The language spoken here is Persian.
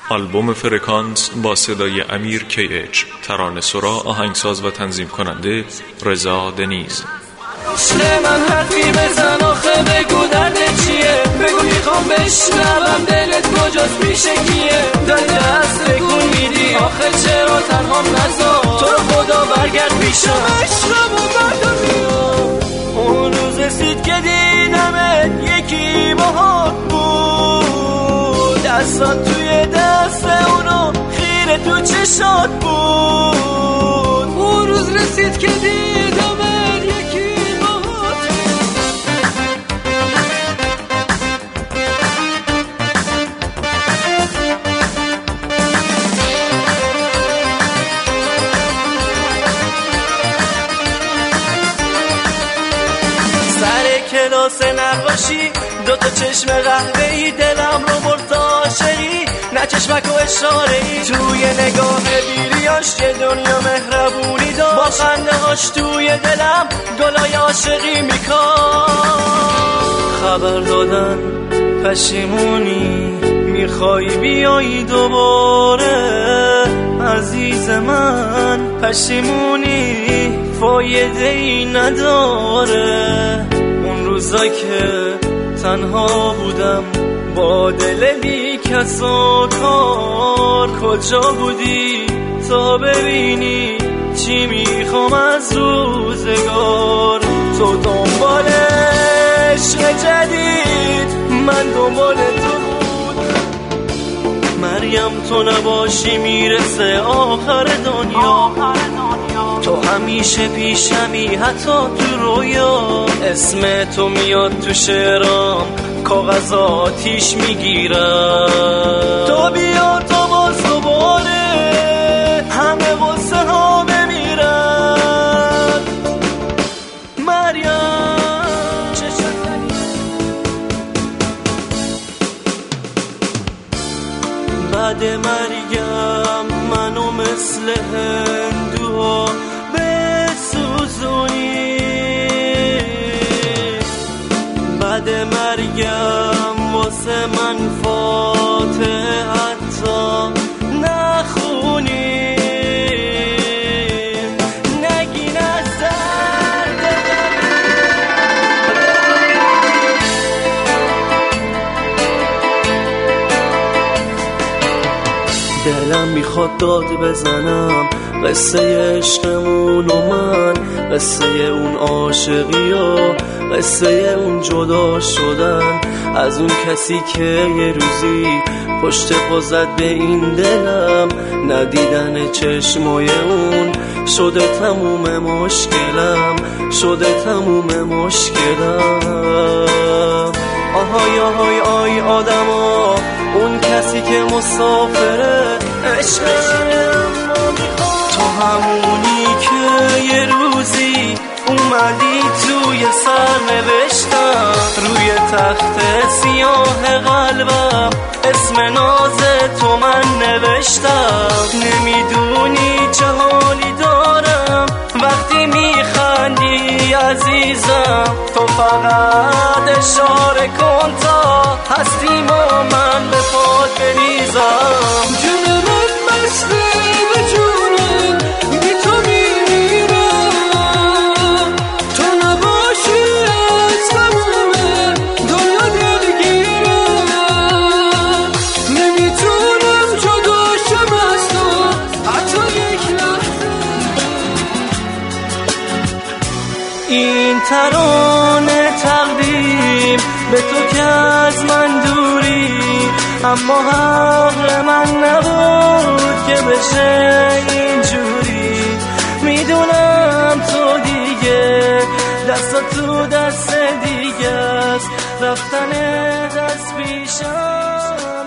آلبوم فرکانس با صدای امیر KH، ترانه سرا، آهنگساز و تنظیم کننده رضا دنیز. من حرفی بزن آخه بگو درد چیه، بگو میخوام بشنوم دلت کجاست پیشه کیه، داری دست بکن میدی آخه چرا تنهام نذار، تو رو خدا برگرد پیشم عشقم و بردار بیام. اون روز رسید که دیدمت یکی باهات بود، دستات توی دست اونو خیره تو چشات بود. اون روز رسید که دیدمت یکی کلاس نقاشی، دوتا چشم قهوه‌ای دلم رو برد تا عاشقی، نه چشمک و اشاره‌ای توی نگاه بیریاش یه دنیا مهربونی داشت، با خنده هاش توی دلم گلای عاشقی میکاشت. خبر دادن پشیمونی، میخوای بیایی دوباره عزیز من، پشیمونی فایده ای نداره. روزا که تنها بودم با دل بی کس و کار، کجا بودی تا ببینی چی میخوام از روزگار. تو دنبال عشق جدید، من دنبال تو بودم. مریم تو نباشی میرسه آخر دنیا، تو همیشه پیشمی حتی تو رویا، اسم تو میاد تو شعرام کاغذ آتیش میگیرم. تو بیا تا باز دوباره همه غصه ها بمیرن. مریم بعد مرگم منو مثل هندوها بسوزونی، بعد مرگم واسه من فاتحه حتی نخونی، نگین از درد دلم میخواد داد بزنم قصه عشقمون و من، قصه اون عاشقی و قصه اون جدا شدن از اون کسی که یه روزی پشت پا زد به این دلم. ندیدن چشمای اون شده تموم مشکلم، شده تموم مشکلم. آهای آهای آی آدما، اون کسی که مسافره عشقم، تو همونی که یه روزی اومدی توی سرنوشتم، روی تخت سیاه قلبم اسم ناز تو من نوشتم. نمیدونی چه حالی دارم وقتی میخندی عزیزم، تو فقط اشاره کن تا هستیم و من به پات بریزم. جون من مسته به جونم بی تو میمیرم، تو نباشی از تمومه دنیا دلگیرم، نمیتونم جدا شم از تو حتی یک لحظه. این ترانه تقدیم به تو که از من دوری، اما حق من نبود که بشه اینجوری. میدونم تو دیگه دستا تو دست دیگه است، رفتن دست پیشم